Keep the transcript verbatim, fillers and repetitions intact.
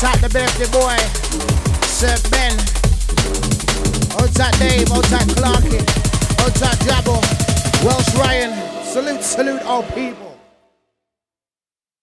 top the birthday boy, Sir Ben. Out top Dave, out top Clarky, out top Jabbo, Welsh Ryan. Salute, salute all people.